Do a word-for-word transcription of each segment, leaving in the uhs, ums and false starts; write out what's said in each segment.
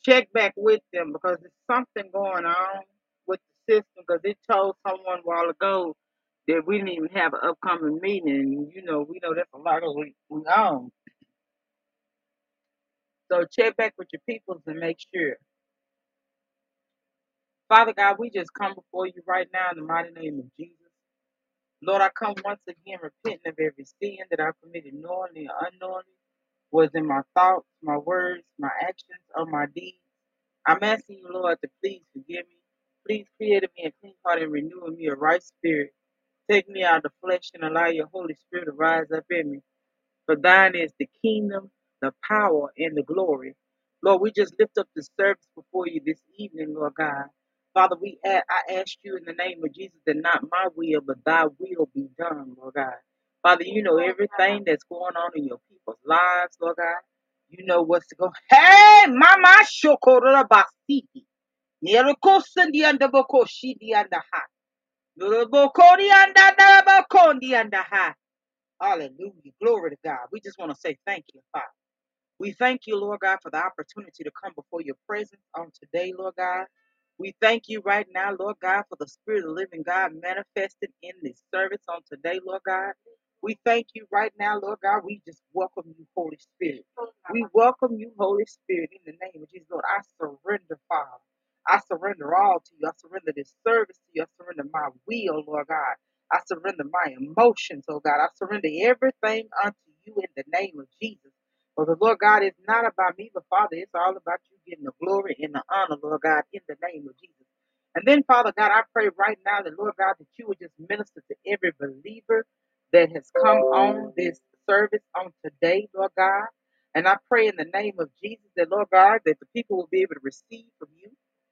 check back with them because there's something going on with the system. Because it told someone a while ago that we didn't even have an upcoming meeting, and you know, we know that's a lot of we we own. So check back with your peoples and make sure. Father God, we just come before you right now in the mighty name of Jesus. Lord, I come once again repenting of every sin that I committed knowingly or unknowingly, was in my thoughts, my words, my actions, or my deeds. I'm asking you, Lord, to please forgive me. Please create in me a clean heart and renew in me a right spirit. Take me out of the flesh and allow your Holy Spirit to rise up in me. For thine is the kingdom, the power, and the glory. Lord, we just lift up the service before you this evening, Lord God. Father, we a- I ask you in the name of Jesus that not my will, but thy will be done, Lord God. Father, you know everything that's going on in your people's lives, Lord God. You know what's to go. Hey, Mama Shokora Basiki. Nerokosendi and the Bokoshidi and the Ha. Nurabokori and the Bokondi and the Ha. Hallelujah. Glory to God. We just want to say thank you, Father. We thank you, Lord God, for the opportunity to come before your presence on today, Lord God. We thank you right now, Lord God, for the Spirit of the living God manifested in this service on today, Lord God. We thank you right now, Lord God. We just welcome you, Holy Spirit. We welcome you, Holy Spirit, in the name of Jesus, Lord. I surrender, Father. I surrender all to you. I surrender this service to you. I surrender my will, Lord God. I surrender my emotions, oh God. I surrender everything unto you in the name of Jesus. For the Lord God, it's not about me, but Father, it's all about you getting the glory and the honor, Lord God, in the name of Jesus. And then, Father God, I pray right now that, Lord God, that you would just minister to every believer that has come on this service on today, Lord God. And I pray in the name of Jesus that, Lord God, that the people will be able to receive from you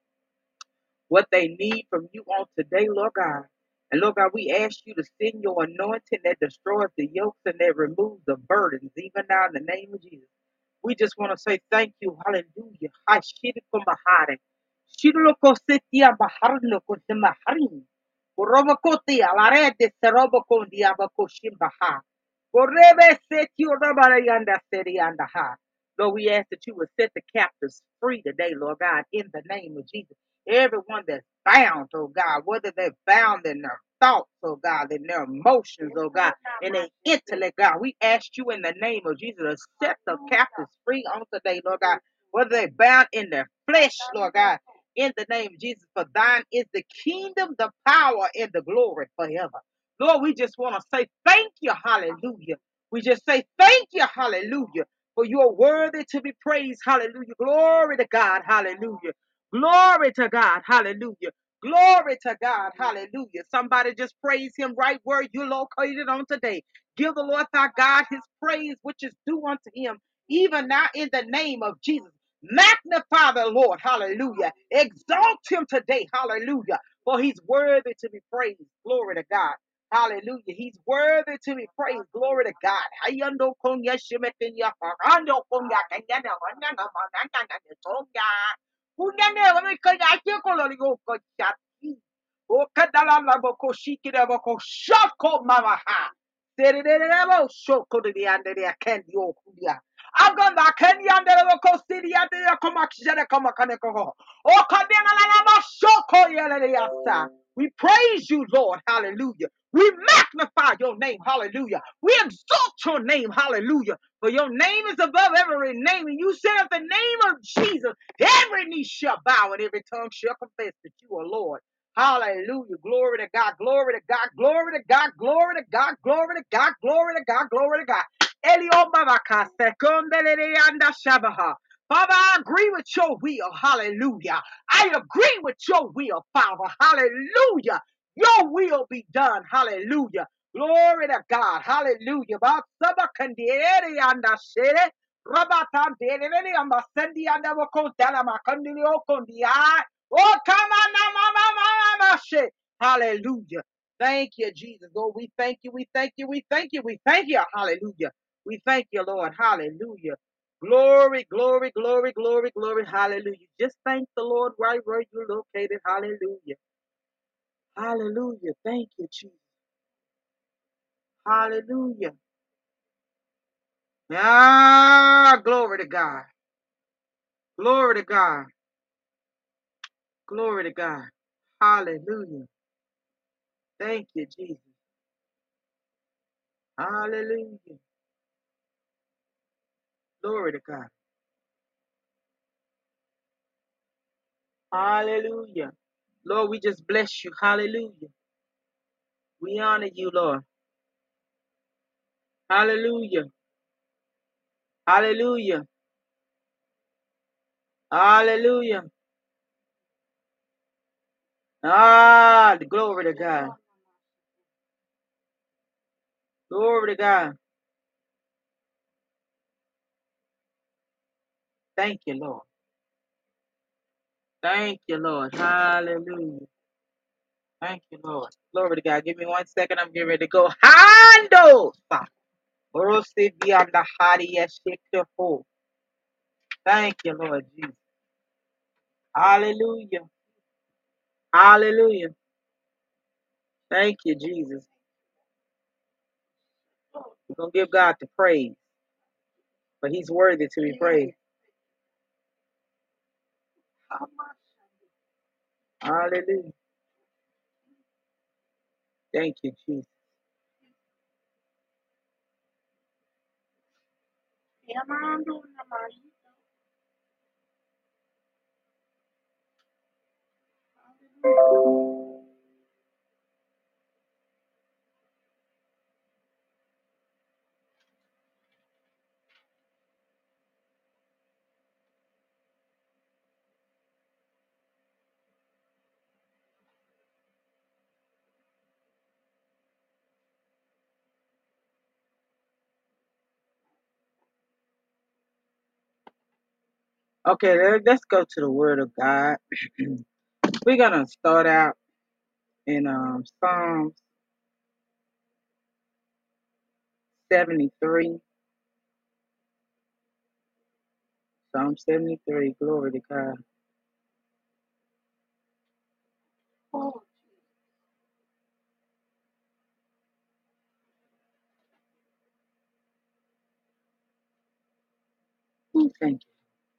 what they need from you on today, Lord God. And Lord God, we ask you to send your anointing that destroys the yokes and that removes the burdens, even now in the name of Jesus. We just want to say thank you. Hallelujah. Hi, shiriko mahare. Shiroko setia baharno koshimahari. Korobokoti alarede seroboko diabako shimbaha. Korebe setio rabarayanda seriandaha. Lord, we ask that you would set the captives free today, Lord God, in the name of Jesus. Everyone that's bound, oh God, whether they're bound in their thoughts, oh God, in their emotions, oh God, in their intellect, God, we ask you in the name of Jesus to set the captives free on today, Lord God, whether they're bound in their flesh, Lord God, in the name of Jesus, for thine is the kingdom, the power, and the glory forever. Lord, we just want to say thank you, hallelujah. We just say thank you, hallelujah, for you are worthy to be praised, hallelujah. Glory to God, hallelujah. Glory to God. Hallelujah. Glory to God. Hallelujah. Somebody just praise him right where you're located on today. Give the Lord thy God his praise, which is due unto him, even now in the name of Jesus. Magnify the Lord. Hallelujah. Exalt him today. Hallelujah. For he's worthy to be praised. Glory to God. Hallelujah. He's worthy to be praised. Glory to God. Hayando konya shemekenya, hakando konya kenya na wanya na manana na netonga. Kunya ne wame kaya kyo kolori go kochati. O kadala la boko shikira boko shako mamaha. Sererebo shoko de ande de akendi okuya. Aganda kendi ande boko siri ande komakshara komakaneko. O kadena la la ma shoko yele de yasa. We praise you, Lord. Hallelujah. We magnify your name. Hallelujah. We exalt your name. Hallelujah. For your name is above every name. And you said at the name of Jesus, every knee shall bow and every tongue shall confess that you are Lord. Hallelujah. Glory to God. Glory to God. Glory to God. Glory to God. Glory to God. Glory to God. Glory to God. Elio Babaka, Sekundelele anda Shabaha. Father, I agree with your will. Hallelujah. I agree with your will, Father. Hallelujah. Your will be done. Hallelujah. Glory to God. Hallelujah. Basaba kandiere anda shere. Rabata delele amba sendi anda wako dala makandili okondia. Oh, come on now, mama, mama, mama, shit. Hallelujah. Thank you, Jesus. Lord, we thank you. We thank you. We thank you. We thank you. Hallelujah. We thank you, Lord. Hallelujah. Glory, glory, glory, glory, glory. Hallelujah. Just thank the Lord right where you're located. Hallelujah. Hallelujah. Thank you, Jesus. Hallelujah. Ah, glory to God. Glory to God. Glory to God. Hallelujah. Thank you, Jesus. Hallelujah. Glory to God. Hallelujah. Lord, we just bless you. Hallelujah. We honor you, Lord. Hallelujah. Hallelujah. Hallelujah. Ah, glory to God. Glory to God. Thank you, Lord. Thank you, Lord. Hallelujah. Thank you, Lord. Glory to God. Give me one second. I'm getting ready to go. Hando. Orosi beyond the hadi yeshikto. Thank you, Lord Jesus. Hallelujah. Hallelujah. Thank you, Jesus. We're going to give God the praise, but he's worthy to be praised. Hallelujah. Thank you, Jesus. Okay, let- let's go to the Word of God. We're going to start out in um, Psalms seventy-three. Psalm seventy-three. Glory to God. Ooh, thank you.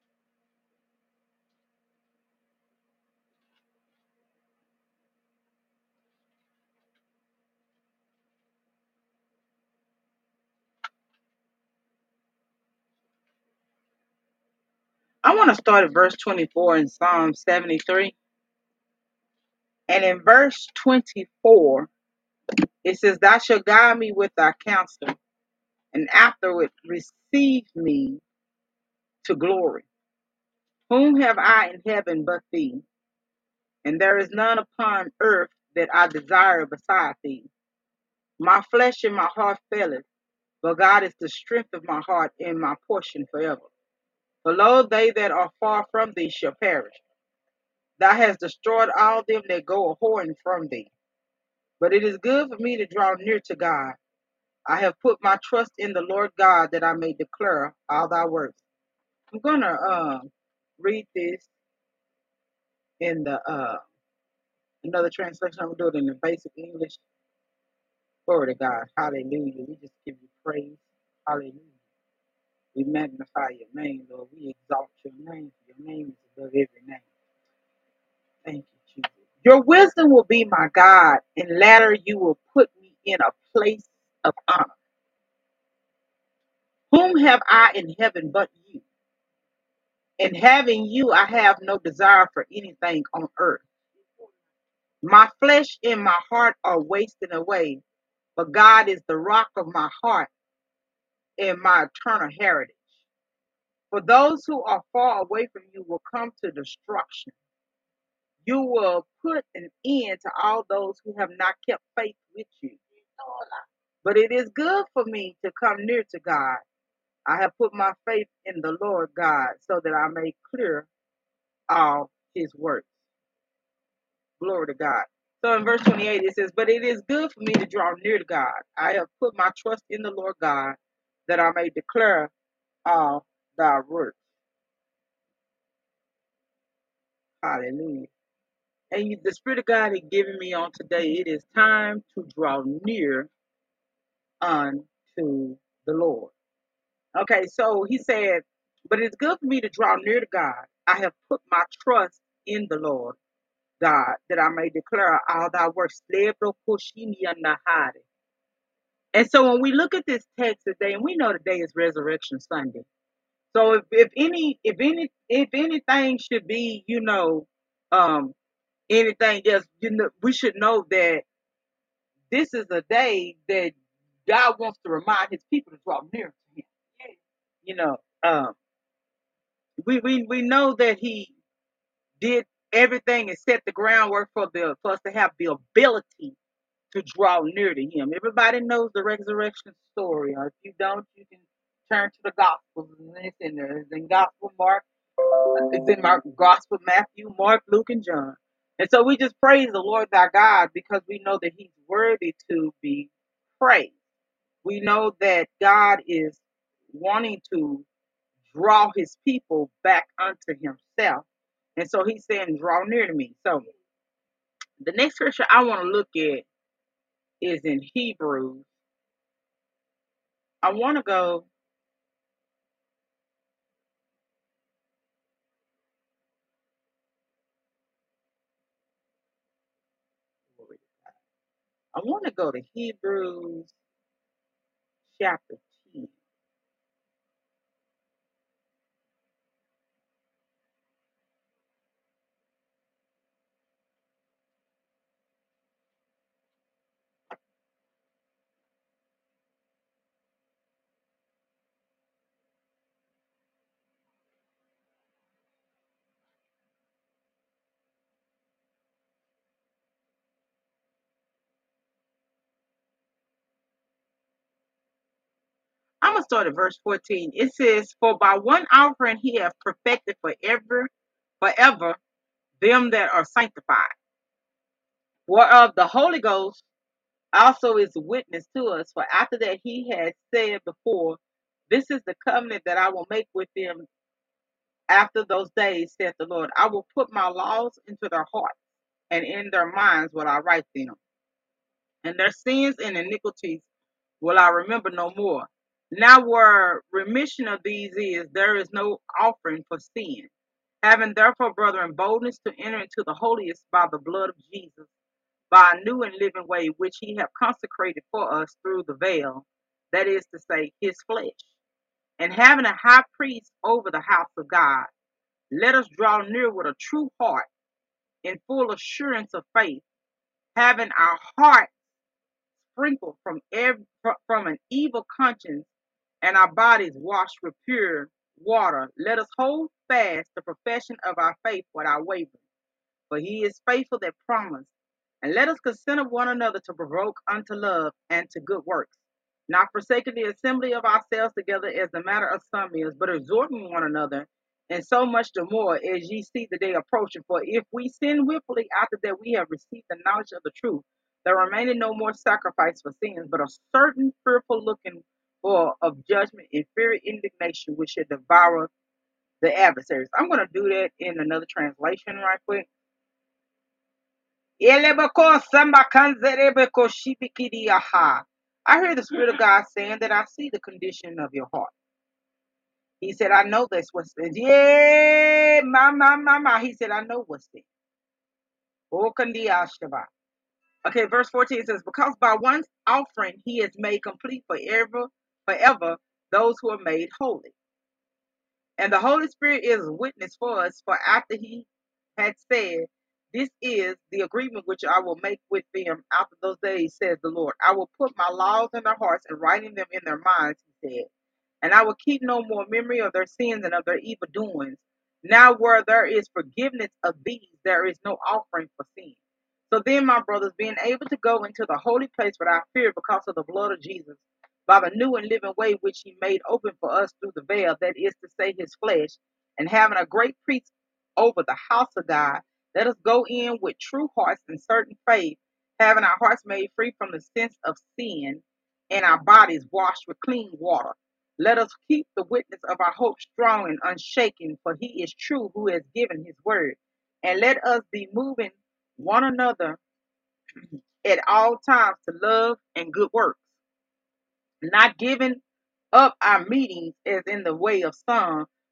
I want to start at verse twenty-four in Psalm seventy-three. And in verse twenty-four, it says, Thou shalt guide me with thy counsel, and afterward receive me to glory. Whom have I in heaven but thee? And there is none upon earth that I desire beside thee. My flesh and my heart faileth, but God is the strength of my heart and my portion forever. For lo, they that are far from thee shall perish. Thou hast destroyed all them that go a whoring from thee. But it is good for me to draw near to God. I have put my trust in the Lord God that I may declare all thy works. I'm going to uh, read this in the uh, another translation. I'm going to do it in the basic English. Glory to God. Hallelujah. We just give you praise. Hallelujah. We magnify your name, Lord. We exalt your name. Your name is above every name. Thank you, Jesus. Your wisdom will be my God, and latter you will put me in a place of honor. Whom have I in heaven but you? And having you, I have no desire for anything on earth. My flesh and my heart are wasting away, but God is the rock of my heart and my eternal heritage. For those who are far away from you will come to destruction. You will put an end to all those who have not kept faith with you. But it is good for me to come near to God. I have put my faith in the Lord God so that I may clear all his works. Glory to God. So in verse twenty-eight, it says, But it is good for me to draw near to God. I have put my trust in the Lord God that I may declare all thy works. Hallelujah. And you, the Spirit of God has given me on today, it is time to draw near unto the Lord. Okay, so he said, But it's good for me to draw near to God. I have put my trust in the Lord God, that I may declare all thy works. And so when we look at this text today, and we know today is Resurrection Sunday. So if, if any if any if anything should be, you know, um anything else, you know, we should know that this is a day that God wants to remind his people to draw near to him. You know, um we, we we know that he did everything and set the groundwork for the for us to have the ability to draw near to him. Everybody knows the resurrection story. Or if you don't, you can turn to the Gospels. It's in there. It's in Gospel Mark. It's in Mark, Gospel Matthew, Mark, Luke, and John. And so we just praise the Lord thy God because we know that he's worthy to be praised. We know that God is wanting to draw his people back unto himself. And so he's saying, draw near to me. So the next scripture I want to look at is in Hebrews. I want to go. I want to go to Hebrews chapter ten. I'm gonna start at verse fourteen. It says, "For by one offering he hath perfected forever, forever them that are sanctified, whereof the Holy Ghost also is a witness to us. For after that he had said before, This is the covenant that I will make with them after those days, saith the Lord. I will put my laws into their hearts, and in their minds will I write them. And their sins and iniquities will I remember no more. Now where remission of these is, there is no offering for sin. Having therefore, brethren, boldness to enter into the holiest by the blood of Jesus, by a new and living way which he hath consecrated for us through the veil, that is to say, his flesh. And having a high priest over the house of God, let us draw near with a true heart in full assurance of faith, having our heart sprinkled from every, from an evil conscience and our bodies washed with pure water. Let us hold fast the profession of our faith without wavering, for he is faithful that promised. And let us consider one another to provoke unto love and to good works, not forsaking the assembly of ourselves together as the matter of some is, but exhorting one another, and so much the more as ye see the day approaching. For if we sin willfully after that we have received the knowledge of the truth, there remaineth no more sacrifice for sins, but a certain fearful looking for of judgment and fiery indignation which should devour the adversaries. I'm going to do that in another translation right quick. I hear the Spirit of God saying that I see the condition of your heart. He said, I know that's what's in. Yeah, my, my, my, my. He said, I know what's in. Okay, verse fourteen says, Because by one offering he has made complete forever, forever those who are made holy. And the Holy Spirit is a witness for us, for after he had said, This is the agreement which I will make with them after those days, says the Lord. I will put my laws in their hearts and writing them in their minds, he said. And I will keep no more memory of their sins and of their evil doings. Now where there is forgiveness of these, there is no offering for sin. So then, my brothers, being able to go into the holy place without fear because of the blood of Jesus, by the new and living way which he made open for us through the veil, that is to say, his flesh, and having a great priest over the house of God, let us go in with true hearts and certain faith, having our hearts made free from the sense of sin, and our bodies washed with clean water. Let us keep the witness of our hope strong and unshaken, for he is true who has given his word. And let us be moving one another at all times to love and good works, not giving up our meetings as in the way of some,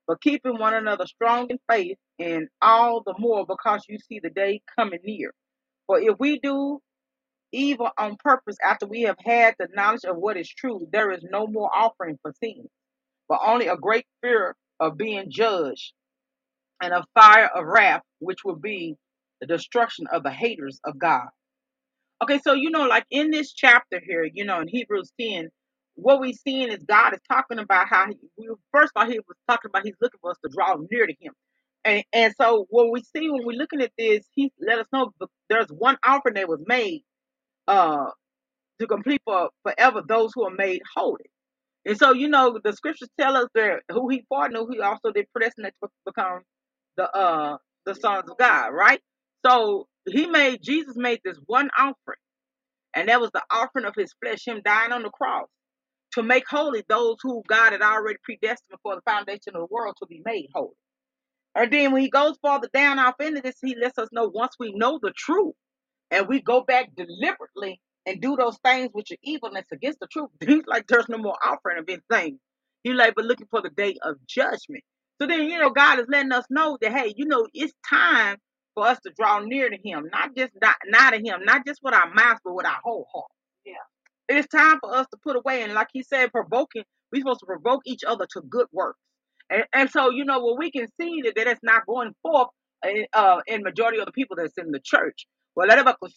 but keeping one another strong in faith, and all the more because you see the day coming near. For if we do evil on purpose after we have had the knowledge of what is true, there is no more offering for sin, but only a great fear of being judged and a fire of wrath, which will be the destruction of the haters of God. Okay, so you know, like in this chapter here, you know, in Hebrews ten, what we seeing is God is talking about how he, we first of all he was talking about he's looking for us to draw near to him. And and so what we see when we're looking at this, he let us know there's one offering that was made uh to complete for forever those who are made holy. And so, you know, the scriptures tell us that who he foreknew, he also did predestinate to become the uh the sons of God, right? So he made Jesus made this one offering, and that was the offering of his flesh, him dying on the cross to make holy those who God had already predestined before the foundation of the world to be made holy. And then when he goes farther down off into this, he lets us know once we know the truth and we go back deliberately and do those things which are evilness against the truth, he's like, there's no more offering of anything. He's like, but looking for the day of judgment. So then, you know, God is letting us know that, hey, you know, it's time for us to draw near to him, not just not, not to him, not just with our mouths, but with our whole heart. Yeah. It's time for us to put away. And like he said, provoking, we're supposed to provoke each other to good works. And, and so, you know, what we can see that, that it's not going forth in, uh, in majority of the people that's in the church. Well,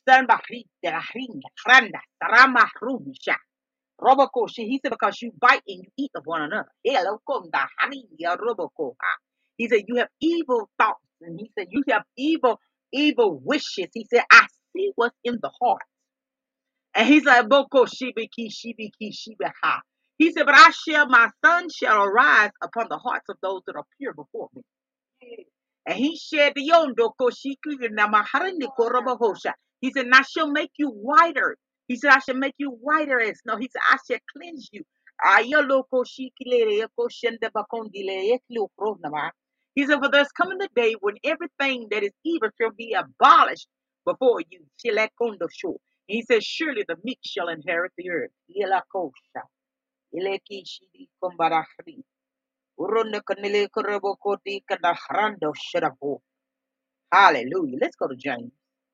Robokoshi, he said, because you bite and you eat of one another. Hello, konda, hallelujah, roboko. He said, you have evil thoughts. And he said, you have evil, evil wishes. He said, I see what's in the heart. And he's like, Boko shibiki shibiki shibiha. He said, but I shall, my son shall arise upon the hearts of those that are pure before me. And he said, the yondo koshiku namaharindi korobahosha. He said, and I shall make you whiter. He said, I shall make you whiter as snow. He said, I shall cleanse you. Ayalo koshikilere koshende bakondile eklu pronama. He said, for there's coming the day when everything that is evil shall be abolished before you. Shilakondo sho. He said, surely the meek shall inherit the earth. Yelakosha. Ileki shidi kombarahri. Urunde kanile korobokoti kadahrando shirabo. Hallelujah. Let's go to James.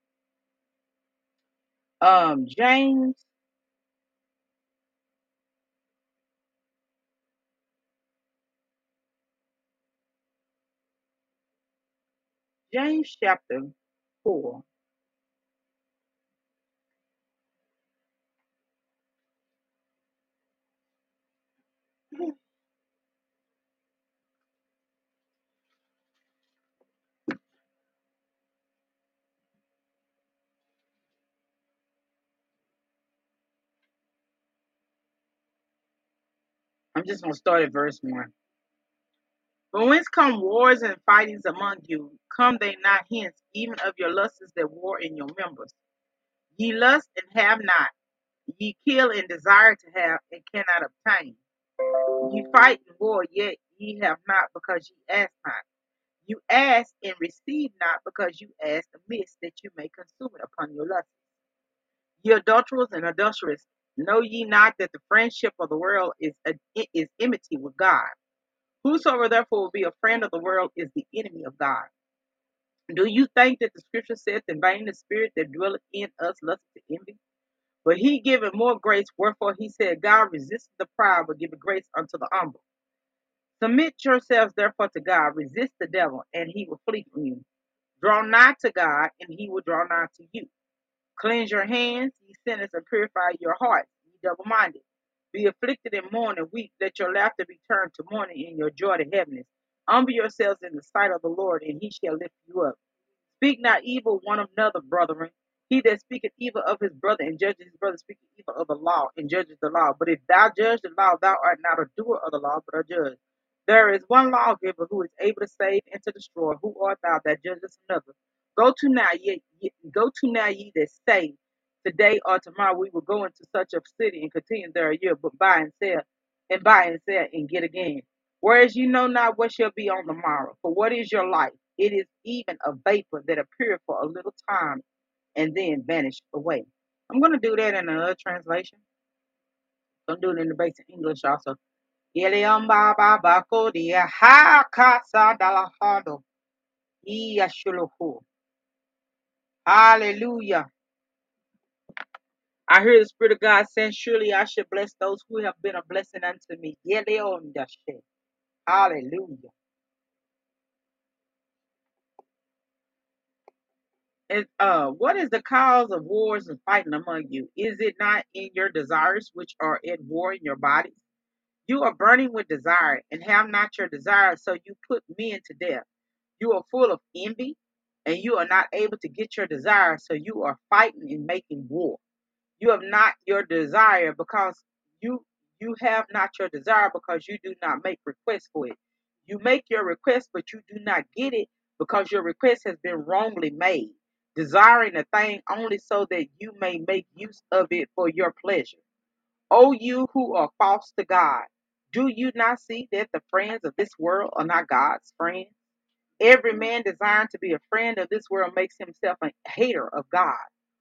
Um, James, James chapter four. I'm just gonna start at verse one. But whence come wars and fightings among you? Come they not hence, even of your lusts that war in your members? Ye lust and have not, ye kill and desire to have and cannot obtain. Ye fight and war, yet ye have not because ye ask not. You ask and receive not because you ask amiss that you may consume it upon your lust. Ye adulterers and adulterers, know ye not that the friendship of the world is a, is enmity with God? Whosoever therefore will be a friend of the world is the enemy of God. Do you think that the scripture saith, in vain the spirit that dwelleth in us lusteth to envy? But he giveth more grace, wherefore he said, God resisteth the proud, but giveth grace unto the humble. Submit yourselves therefore to God, resist the devil, and he will flee from you. Draw nigh to God, and he will draw nigh to you. Cleanse your hands, ye sinners, and purify your hearts, ye double minded. Be afflicted and mourn and weep. Let your laughter be turned to mourning and your joy to heaviness. Humble yourselves in the sight of the Lord, and he shall lift you up. Speak not evil one of another, brethren. He that speaketh evil of his brother and judges his brother speaketh evil of the law and judges the law. But if thou judge the law, thou art not a doer of the law, but a judge. There is one lawgiver who is able to save and to destroy. Who art thou that judgest another? Go to now, ye, ye, go to now, ye that say, today or tomorrow we will go into such a city and continue there a year, but buy and sell, and buy and sell and get again. Whereas you know not what shall be on the morrow. For what is your life? It is even a vapor that appeareth for a little time and then vanish away. I'm going to do that in another translation. I'm doing it in the basic English also. Yeleamba baba kodia ha kasa dalahado. Yashuluhu. Hallelujah. I hear the Spirit of God saying, surely I should bless those who have been a blessing unto me. Yeleondashe. Hallelujah. And uh, what is the cause of wars and fighting among you? Is it not in your desires which are at war in your bodies? You are burning with desire and have not your desire, so you put men to death. You are full of envy and you are not able to get your desire, so you are fighting and making war. You have not your desire because you you have not your desire because you do not make requests for it. You make your request, but you do not get it because your request has been wrongly made, desiring a thing only so that you may make use of it for your pleasure. O you who are false to God, do you not see that the friends of this world are not God's friends? Every man desiring to be a friend of this world makes himself a hater of God.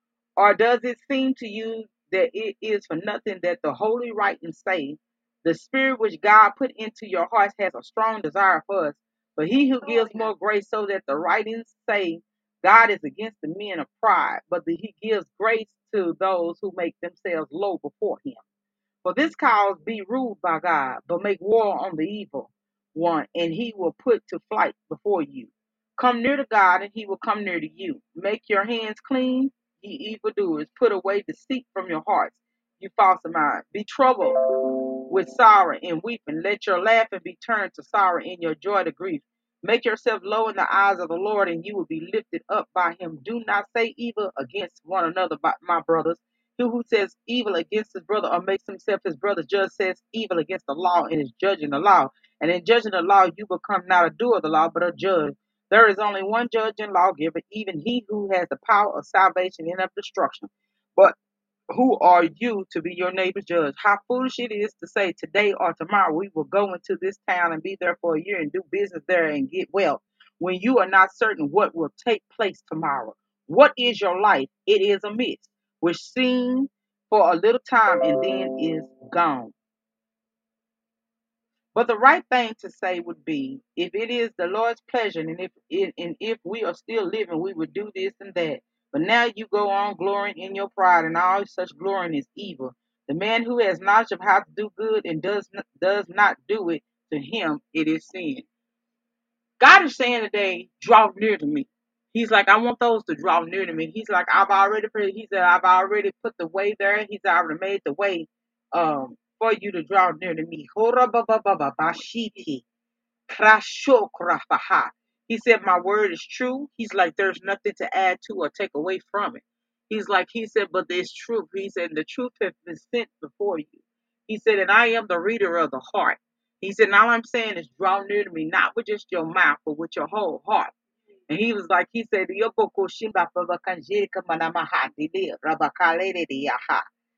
Or does it seem to you that it is for nothing that the holy writings say, the spirit which God put into your hearts has a strong desire for us? But he who gives more grace, so that the writings say God is against the men of pride, but that he gives grace to those who make themselves low before him. For this cause be ruled by God, but make war on the evil one, and he will put to flight before you. Come near to God, and he will come near to you. Make your hands clean, ye evildoers. Put away deceit from your hearts, you false mind. Be troubled with sorrow and weeping. Let your laughing be turned to sorrow and your joy to grief. Make yourself low in the eyes of the Lord, and you will be lifted up by him. Do not say evil against one another, my brothers. He who says evil against his brother or makes himself his brother's judge says evil against the law and is judging the law. And in judging the law, you become not a doer of the law, but a judge. There is only one judge and lawgiver, even he who has the power of salvation and of destruction. But who are you to be your neighbor's judge? How foolish it is to say today or tomorrow we will go into this town and be there for a year and do business there and get wealth, when you are not certain what will take place tomorrow. What is your life? It is a mist, which seen for a little time and then is gone. But the right thing to say would be, if it is the Lord's pleasure, and if it, and if we are still living, we would do this and that. But now you go on glorying in your pride, and all such glorying is evil. The man who has knowledge of how to do good and does not, does not do it, to him it is sin. God is saying today, draw near to me. He's like, I want those to draw near to me. He's like, I've already put, he said, I've already put the way there. He's already made the way um for you to draw near to me. He said, my word is true. He's like, there's nothing to add to or take away from it. He's like, he said, but there's truth. He said, the truth has been sent before you. He said, and I am the reader of the heart. He said, all I'm saying is draw near to me, not with just your mouth, but with your whole heart. And he was like, he said, "Yopoko shimba pabakanjiri kamanamaha dili rabakalele diyaha."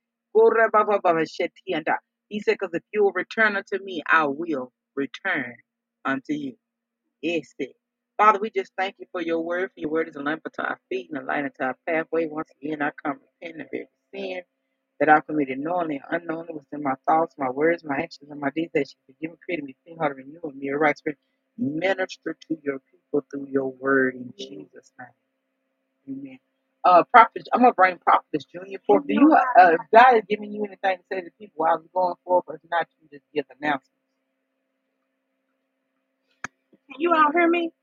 He said, because if you will return unto me, I will return unto you. Yes, it. Father, we just thank you for your word. For your word is a lamp unto our feet and a light unto our pathway. Once again, I come repenting of every sin that I committed knowingly and unknowingly within my thoughts, my words, my actions, and my deeds. That you forgive me, create me, clean heart, and renew in me a right spirit. Minister to your people through your word in Jesus' name. Amen. Uh, prophet, I'm gonna bring Prophetess Junior forth. Do you, uh, if God is giving you anything to say to people while we're going forward, but if not, you just give announcements. Can you all hear me?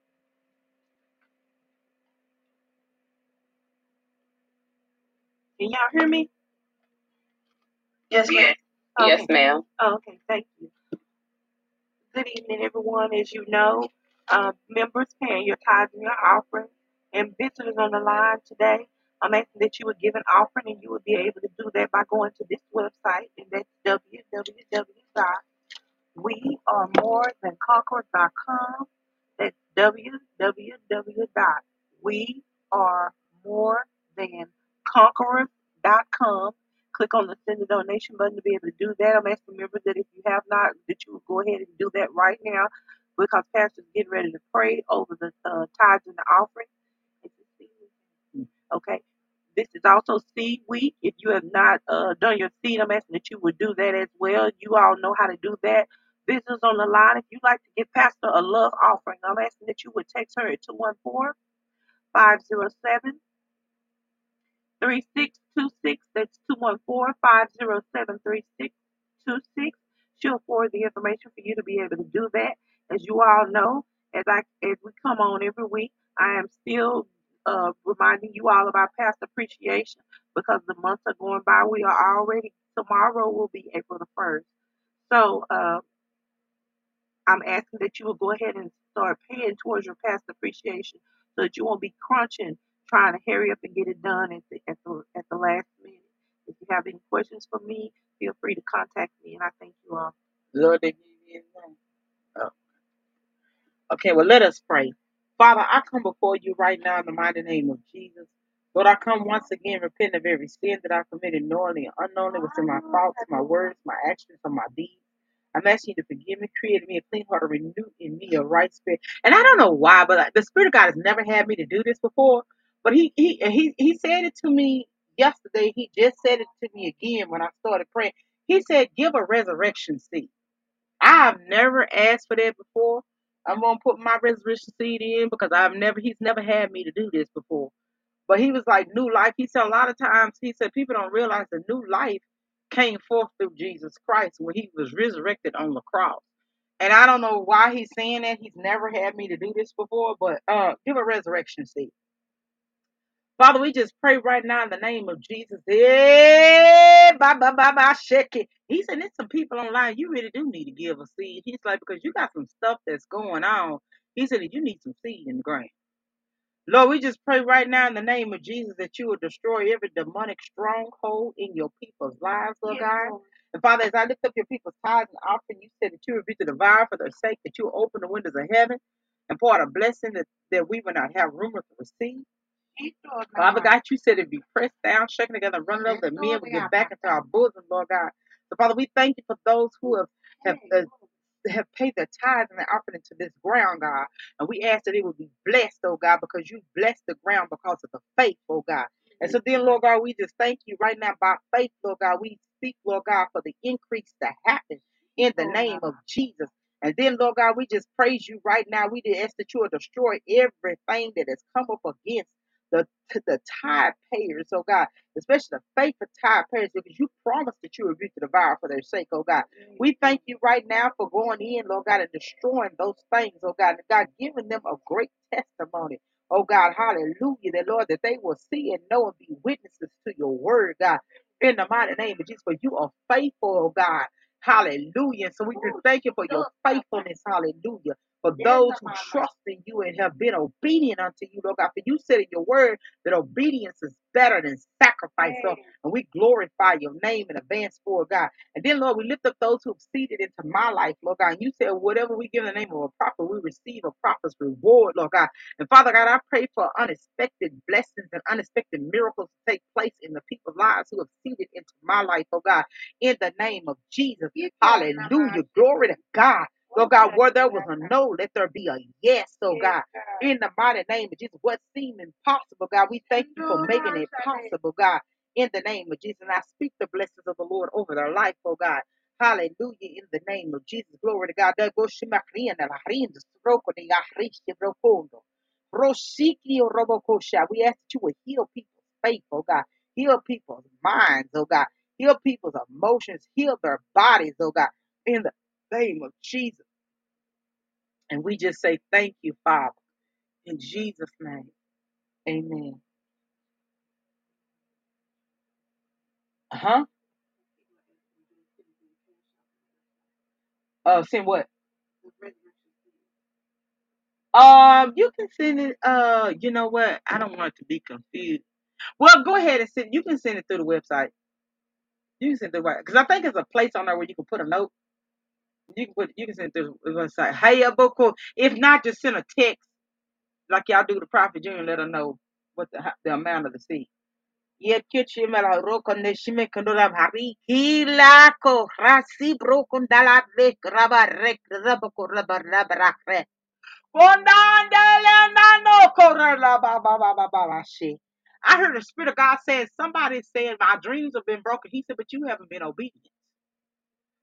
Can y'all hear me? Yes, ma'am. Okay. Yes, ma'am. Oh, okay, thank you. Good evening, everyone. As you know, uh, members paying your tithes and your offering, and visitors on the line today, I'm asking that you would give an offering, and you would be able to do that by going to this website, and that's w w w dot we are more than conquerors dot com. That's w w w dot we are more than conquerors dot com. Click on the send a donation button to be able to do that. I'm asking members that if you have not, that you would go ahead and do that right now, because Pastor's getting ready to pray over the uh, tithes and the offering. Okay. This is also seed week. If you have not uh, done your seed, I'm asking that you would do that as well. You all know how to do that Business on the line. If you'd like to give Pastor a love offering, I'm asking that you would text her at two one four, five zero seven, three six two six. That's two one four, five zero seven, three six two six. She'll forward the information for you to be able to do that. As you all know, as I as we come on every week, I am still uh, reminding you all about past appreciation because the months are going by. We are already tomorrow will be April the first. So uh, I'm asking that you will go ahead and start paying towards your past appreciation so that you won't be crunching, trying to hurry up and get it done at the, at the, at the last minute. If you have any questions for me, feel free to contact me, and I thank you all. Lord, they give you his name. Oh. Okay, well, let us pray. Father, I come before you right now in the mighty name of Jesus. Lord, I come once again repenting of every sin that I committed knowingly and unknowingly within my thoughts, my words, my actions, and my deeds. I'm asking you to forgive me, create me a clean heart, and renew in me a right spirit. And I don't know why, but like, the Spirit of God has never had me to do this before. But he he he he said it to me yesterday. He just said it to me again when I started praying. He said, "Give a resurrection seed." I've never asked for that before. I'm gonna put my resurrection seed in because I've never he's never had me to do this before. But he was like new life. He said a lot of times he said people don't realize the new life came forth through Jesus Christ when he was resurrected on the cross. And I don't know why he's saying that. He's never had me to do this before, but uh give a resurrection seed. Father, we just pray right now in the name of Jesus. Eh, ba, ba, ba, ba, shake it. He said, there's some people online, you really do need to give a seed. He's like, because you got some stuff that's going on. He said that you need some seed in the ground. Lord, we just pray right now in the name of Jesus that you will destroy every demonic stronghold in your people's lives, Lord yes, God. Lord. And Father, as I lift up your people's tithes and offering, you said that you would be to devour for their sake, that you will open the windows of heaven and pour out a blessing that, that we will not have room to receive. Father God, you said it'd be pressed down, shaken together, and running over, that men would get back into our bosom, Lord God. So, Father, we thank you for those who have, have uh, have paid their tithes and their offering into this ground, God. And we ask that it would be blessed, oh God, because you blessed the ground because of the faith, oh God. And so then, Lord God, we just thank you right now by faith, Lord God. We speak, Lord God, for the increase to happen in the name of Jesus. And then, Lord God, we just praise you right now. We just ask that you will destroy everything that has come up against the, the tithe payers, oh God, especially the faithful tithe payers, because you promised that you would be to devour for their sake, oh God. We thank you right now for going in, Lord God, and destroying those things, oh God, and God, giving them a great testimony, oh God, hallelujah, that Lord, that they will see and know and be witnesses to your word, God, in the mighty name of Jesus, for you are faithful, oh God, hallelujah. So we just thank you for your faithfulness, hallelujah. For those who trust in you and have been obedient unto you, Lord God. For you said in your word that obedience is better than sacrifice. So, and we glorify your name in advance for God. And then, Lord, we lift up those who have seeded into my life, Lord God. And you said, whatever we give in the name of a prophet, we receive a prophet's reward, Lord God. And Father God, I pray for unexpected blessings and unexpected miracles to take place in the people's lives who have seeded into my life, oh God. In the name of Jesus. Hallelujah. Glory to God. Lord God, where there was a no, let there be a yes, oh God. In the mighty name of Jesus, what seemed impossible, God, we thank you for making it possible, God. In the name of Jesus, and I speak the blessings of the Lord over their life, oh God. Hallelujah, in the name of Jesus. Glory to God. We ask that you would heal people's faith, oh God. Heal people's minds, oh God. Heal people's emotions. Heal their bodies, oh God. In the name of Jesus. And we just say thank you, Father. In Jesus' name. Amen. Uh-huh. Uh send what? Um, you can send it, uh, you know what? I don't want it to be confused. Well, go ahead and send you can send it through the website. You can send it through because I think there's a place on there where you can put a note. You can put you can send it through the website. Hey, Aboko. If not, just send a text like y'all do the Prophet Junior, let her know what the the amount of the seed. Yet kitchen mela roko ne shime kandura bhari hila ko rasi brokon dalat le raba rek rabako raba raba rakre kondandele nano ko raba ba ba ba ba ba shi. I heard the Spirit of God saying, somebody saying, my dreams have been broken. He said, but you haven't been obedient.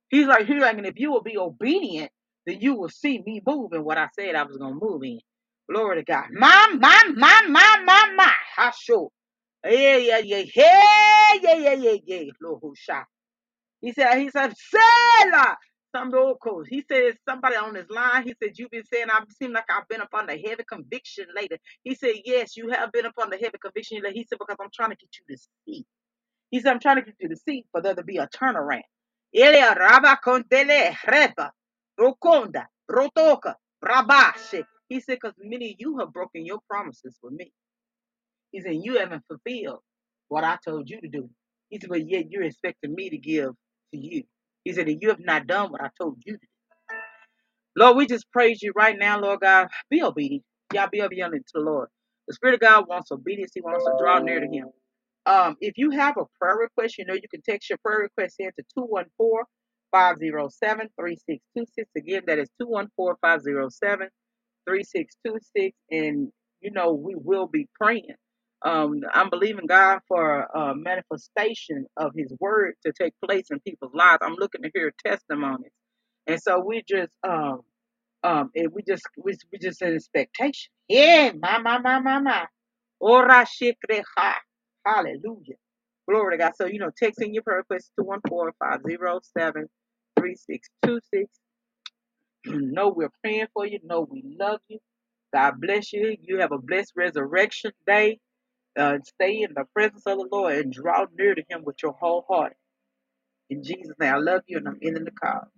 He's like, he's like, and if you will be obedient, then you will see me move in what I said I was gonna move in. Glory to God. My, my, my, my, my, my. How sure. Yeah, yeah, yeah, yeah, yeah, yeah, yeah, yeah. Lord, who shot? He said, he said, Selah. Some old coach. He said, somebody on his line. He said, you've been saying, I seem like I've been up under heavy conviction lately. He said, yes, you have been up under heavy conviction lately. He said, because I'm trying to get you to see. He said, I'm trying to get you to see for there to be a turnaround. Elia raba contele reba, rokonda, rotoka, brabashe. He said, because many of you have broken your promises with me. He said, you haven't fulfilled what I told you to do. He said, but yet you're expecting me to give to you. He said, and you have not done what I told you to do. Lord, we just praise you right now, Lord God. Be obedient. Y'all be obedient to the Lord. The Spirit of God wants obedience. He wants to draw near to him. Um, if you have a prayer request, you know, you can text your prayer request in to two one four, five zero seven, three six two six. Again, that is two one four, five zero seven, three six two six. And, you know, we will be praying. Um, I'm believing God for a manifestation of his word to take place in people's lives. I'm looking to hear testimonies. And so we just, um, um, and we just, we, we just in expectation. Yeah, my, my, my, my, my. Ora shikreha. Hallelujah. Glory to God. So, you know, text in your prayer request two one four, five zero seven, three six two six. Know we're praying for you. Know we love you. God bless you. You have a blessed resurrection day. Uh, stay in the presence of the Lord and draw near to him with your whole heart. In Jesus' name, I love you and I'm ending the call.